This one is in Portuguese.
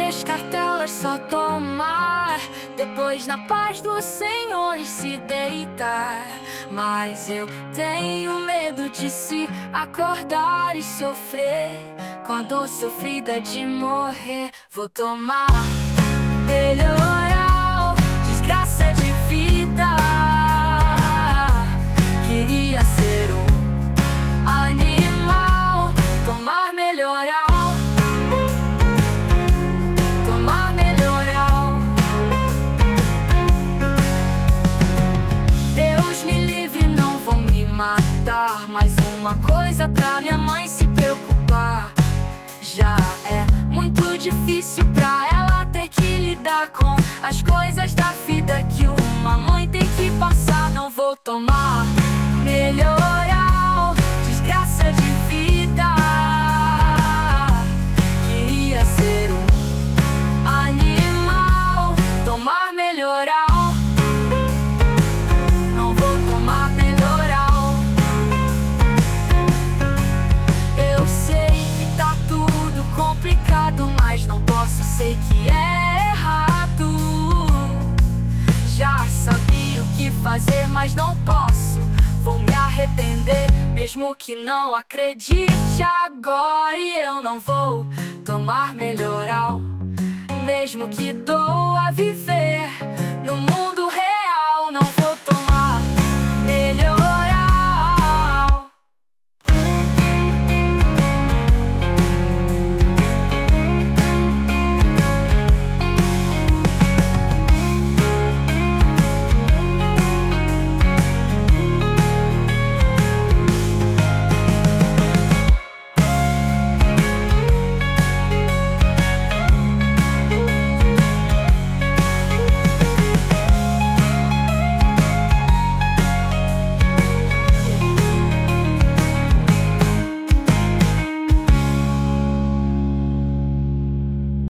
3 cartelas só tomar, depois na paz do Senhor se deitar. Mas eu tenho medo de se acordar e sofrer, com a dor sofrida de morrer. Vou tomar melhoral, desgraça de vida. Queria ser um animal, tomar melhoral, tomar melhoral. Deus me livre, não vão me matar. Mais uma coisa pra minha mãe se preocupar. Já é muito difícil pra ela ter que lidar com as coisas da vida que uma mãe tem que passar. Não vou tomar melhoral, desgraça de vida. Queria ser um animal, tomar melhoral. Não vou tomar melhoral. Eu sei que tá tudo complicado, mas não posso, sei que é errado. Já sabia o que fazer, mas não posso. Vou me arrepender, mesmo que não acredite agora. E eu não vou tomar melhoral, mesmo que doa viver no mundo